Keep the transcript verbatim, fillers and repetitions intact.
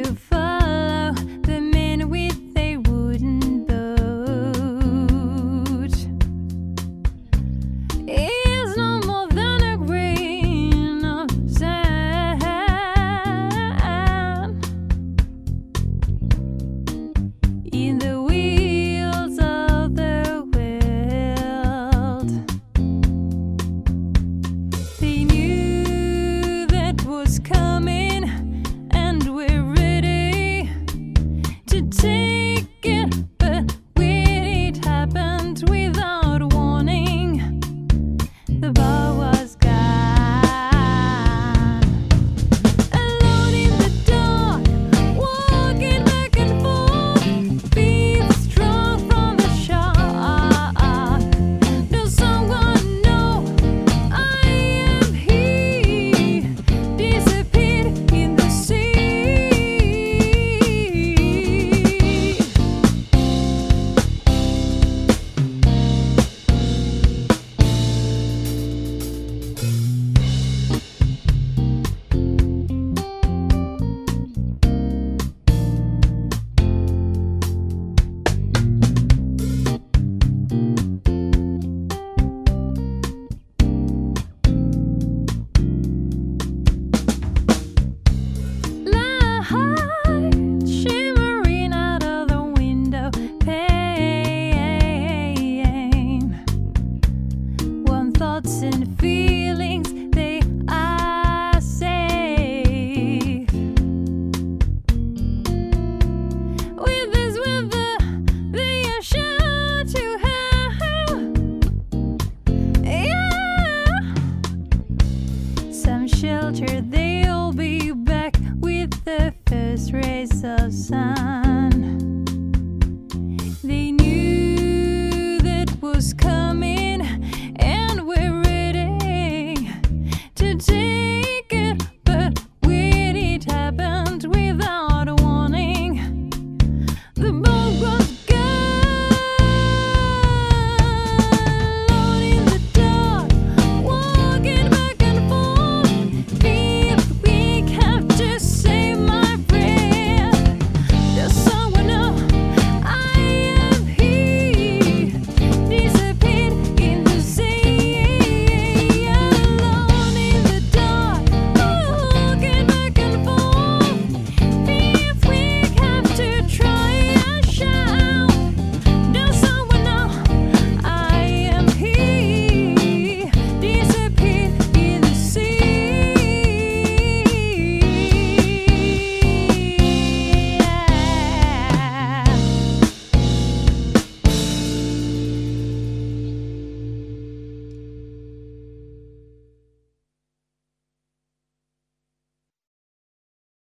to follow the men with a wooden boat. It's no more than a grain of sand in the wheels of the world. They knew that was coming, and we're ready to take it, but when it happened without warning, the boat was gone. Alone in the dark, walking back and forth, feel strong from the shock. Does someone know I am here? Disappeared in the sea. Light shimmering out of the window pane. One thoughts and feelings, they are safe. With this weather, they are sure to have, yeah, some shelter. They'll be back with the first rays of sun.